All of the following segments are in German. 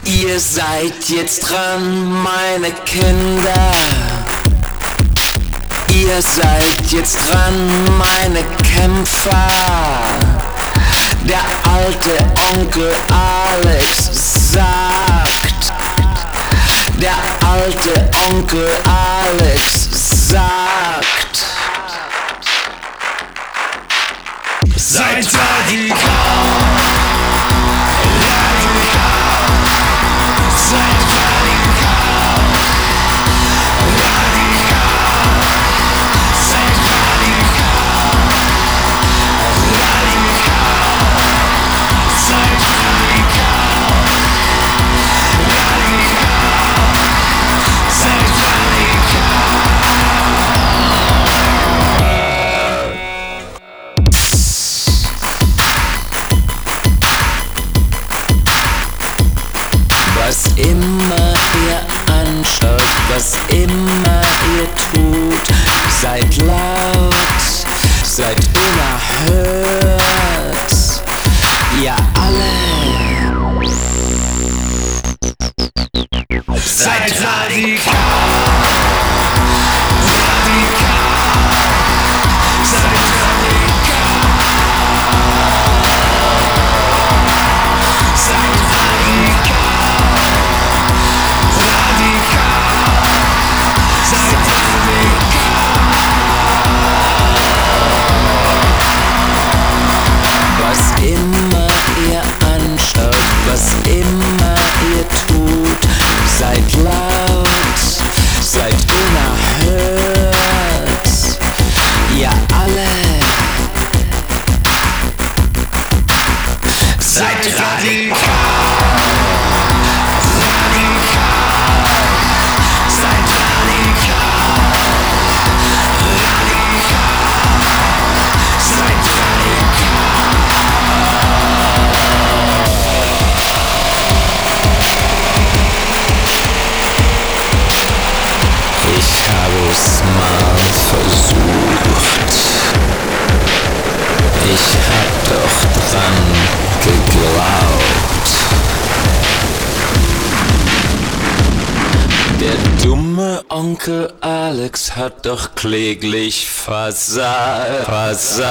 Ihr seid jetzt dran, meine Kinder. Ihr seid jetzt dran, meine Kämpfer. Der alte Onkel Alex sagt. Der alte Onkel Alex sagt. Seid radikal. Was immer ihr anschaut, was immer ihr tut, seid laut, seid unerhört, ihr alle. Seid radikal, radikal, seid radikal, seid radikal. Was immer ihr anschaut, was immer ihr tut, seid laut, seid unerhört, ihr alle. Seid radikal. Ich habe es mal versucht. Ich hab doch dran geglaubt. Der dumme Onkel Alex hat doch kläglich versagt.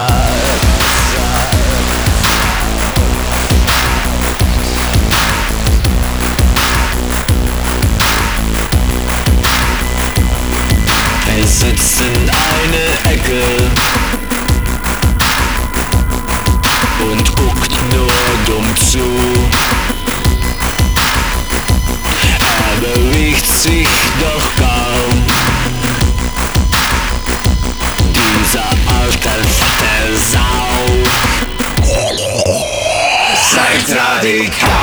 Er sitzt in eine Ecke und guckt nur dumm zu. Er bewegt sich doch kaum. Dieser alte fette Sau. Seid radikal.